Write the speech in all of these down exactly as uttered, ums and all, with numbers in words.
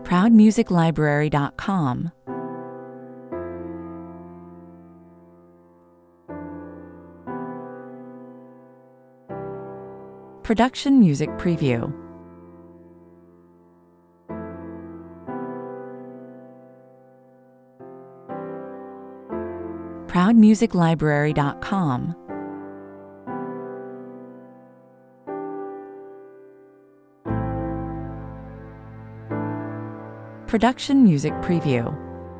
proud music library dot com. Production Music Preview. proud music library dot com. Production Music Preview.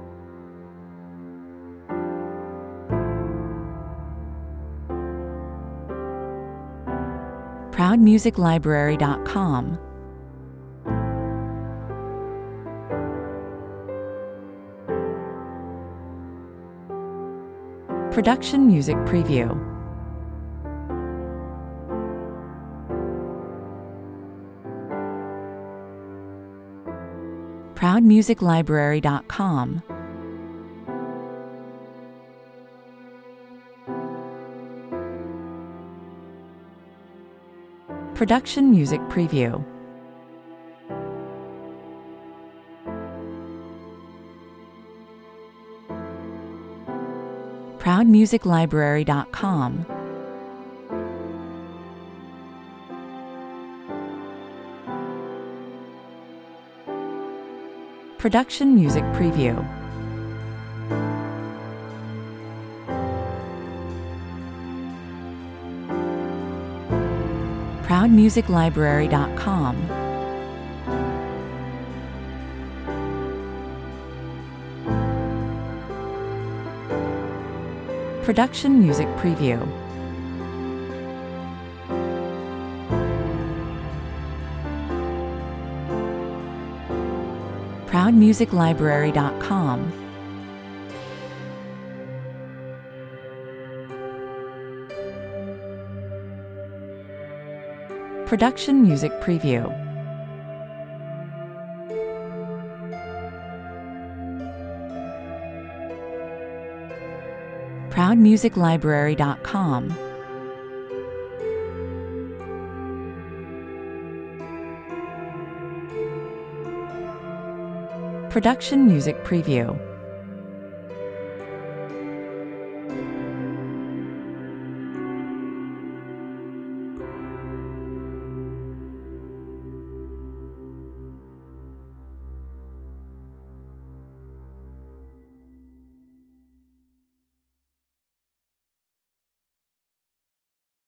proud music library dot com. Production Music Preview. proud music library dot com. Production Music Preview. proud music library dot com. Production Music Preview. proud music library dot com. Production Music Preview. proud music library dot com. Production Music Preview. proud music library dot com. Production Music Preview.